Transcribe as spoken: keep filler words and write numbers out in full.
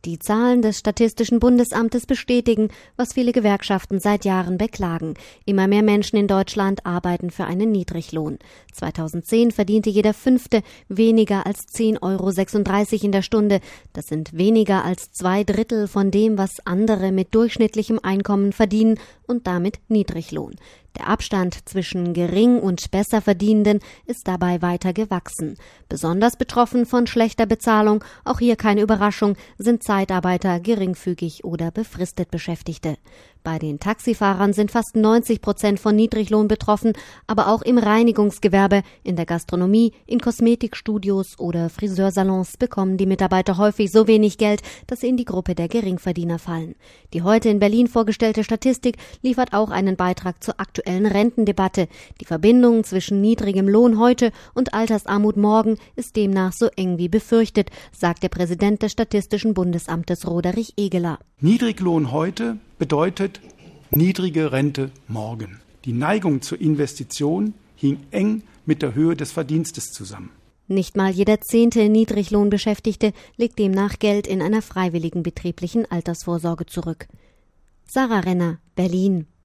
Die Zahlen des Statistischen Bundesamtes bestätigen, was viele Gewerkschaften seit Jahren beklagen. Immer mehr Menschen in Deutschland arbeiten für einen Niedriglohn. zweitausendzehn verdiente jeder Fünfte weniger als zehn Euro sechsunddreißig in der Stunde. Das sind weniger als zwei Drittel von dem, was andere mit durchschnittlichem Einkommen verdienen und damit Niedriglohn. Der Abstand zwischen Gering- und Besserverdienenden ist dabei weiter gewachsen. Besonders betroffen von schlechter Bezahlung, auch hier keine Überraschung, sind Zeitarbeiter, geringfügig oder befristet Beschäftigte. Bei den Taxifahrern sind fast neunzig Prozent von Niedriglohn betroffen, aber auch im Reinigungsgewerbe, in der Gastronomie, in Kosmetikstudios oder Friseursalons bekommen die Mitarbeiter häufig so wenig Geld, dass sie in die Gruppe der Geringverdiener fallen. Die heute in Berlin vorgestellte Statistik liefert auch einen Beitrag zur aktuellen Rentendebatte. Die Verbindung zwischen niedrigem Lohn heute und Altersarmut morgen ist demnach so eng wie befürchtet, sagt der Präsident des Statistischen Bundesamtes Roderich Egeler. Niedriglohn heute bedeutet niedrige Rente morgen. Die Neigung zur Investition hing eng mit der Höhe des Verdienstes zusammen. Nicht mal jeder zehnte Niedriglohnbeschäftigte legt demnach Geld in einer freiwilligen betrieblichen Altersvorsorge zurück. Sarah Renner, Berlin.